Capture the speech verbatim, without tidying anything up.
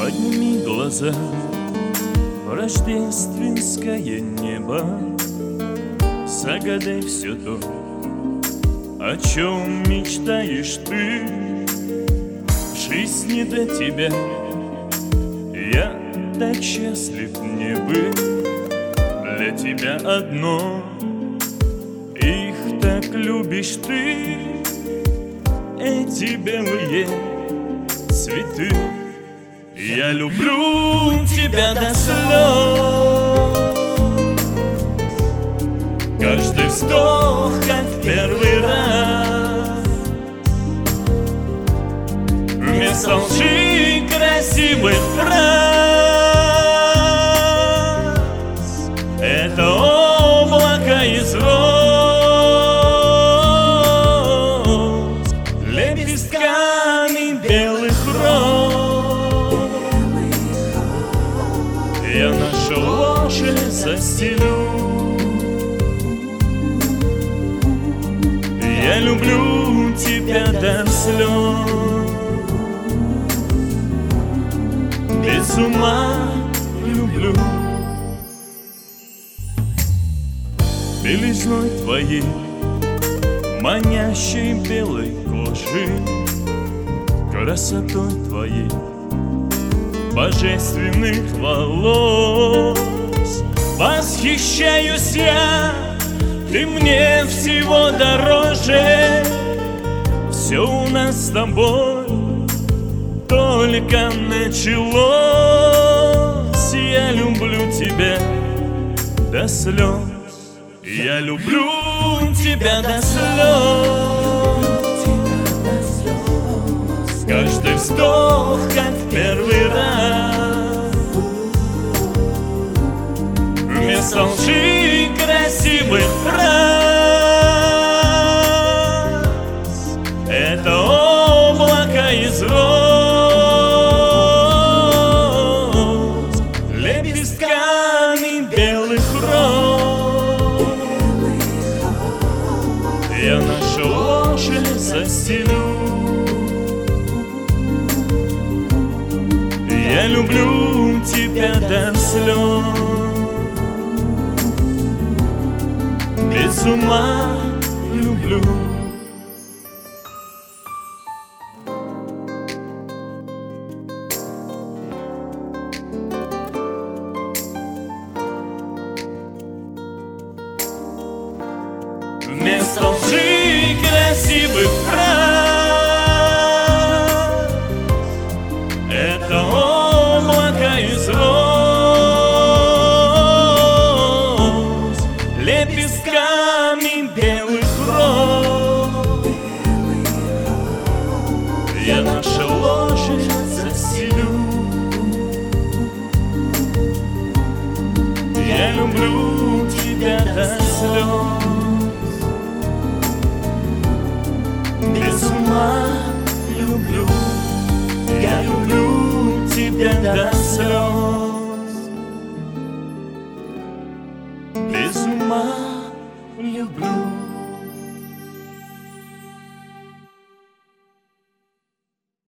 Подними глаза в рождественское небо, загадай все то, о чем мечтаешь ты. В жизни до тебя я так счастлив не быть. Для тебя одно, их так любишь ты, эти белые цветы. Я люблю тебя до слез, каждый вздох, как в первый раз. Вместо лжи красивых фраз это облако из роз, лепестками белых роз. Я нашу ложе застелю. Я люблю тебя до слез, без ума люблю. Белизной твоей, манящей белой кожи, красотой твоей, божественных волос восхищаюсь я. Ты мне всего дороже, все у нас с тобой только началось. Я люблю тебя до слез, я люблю тебя до слез. Каждый вздох, как в первый раз. Вместо лжи красивых фраз это облако из роз, лепестками белых роз. Я наше ложе застелю. Я люблю тебя до слез, без ума люблю. Вместо лжи красивых фраз